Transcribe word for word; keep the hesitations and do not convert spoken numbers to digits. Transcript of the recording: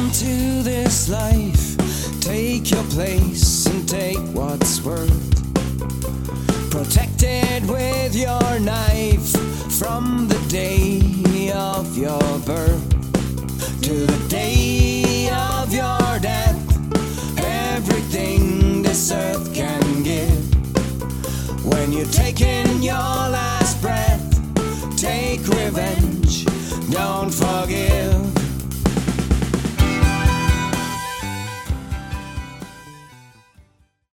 into this life, take your place and take what's worth. Protected with your knife from the day of your birth to the day of your death. Everything this earth can give. When you're taking your last breath, take revenge, don't forget.